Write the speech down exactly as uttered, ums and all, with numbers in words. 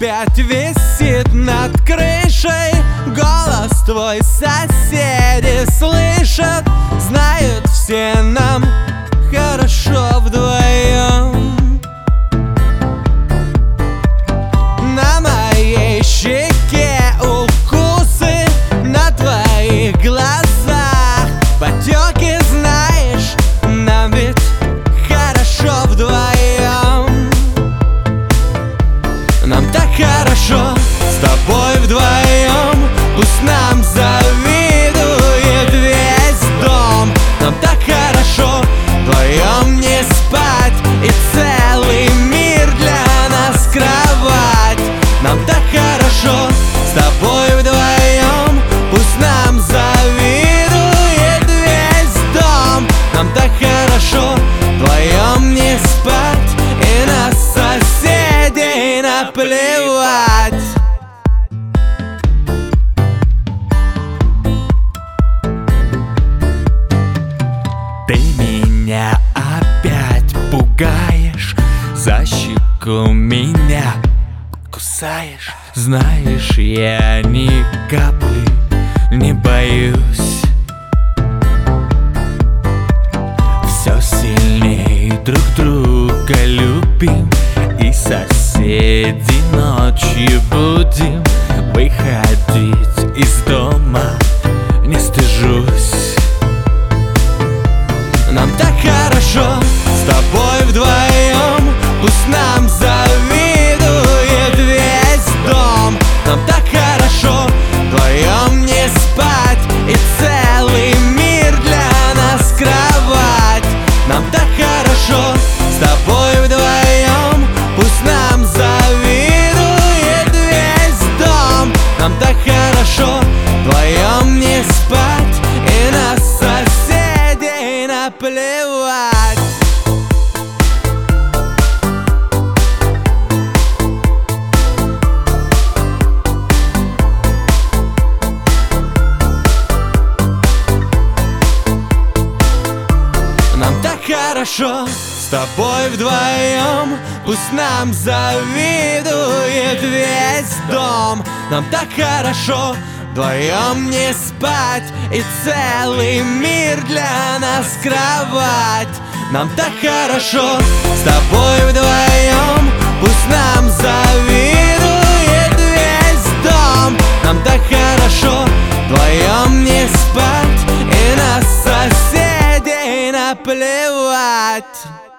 опять висит над крышей. Голос твой соседи слышат, знают все, нам хорошо вдвоем. На моей щеке укусы, на твоих глазах потеки, знаешь, нам ведь хорошо вдвоем. Нам так хорошо с тобой вдвоем, пусть нам завидует весь дом. Нам так хорошо вдвоем не спать, и целый мир для нас кровать. Нам так хорошо с тобой вдвоем, пусть нам завидует весь дом. Нам так хорошо вдвоем не спать, и на соседей наплевать. Ты меня опять пугаешь, за щеку меня кусаешь. Знаешь, я ни капли не боюсь. Все сильнее друг друга любим, и соседей ночью будем выходить из дома, не стыжусь. Нам так хорошо с тобой вдвоем, пусть нам завидует весь дом. Нам так хорошо вдвоем не спать, и целый мир для нас кровать. Нам так хорошо с тобой вдвоем, пусть нам завидует весь дом. Нам так хорошо вдвоем не спать, и на соседей наплевать. Нам так хорошо с тобой вдвоем, пусть нам завидует весь дом. Нам так хорошо вдвоем не спать, и целый мир для нас кровать. Нам так хорошо с тобой вдвоем, пусть нам завидует весь дом. Нам так хорошо вдвоем не спать, и на соседей наплевать.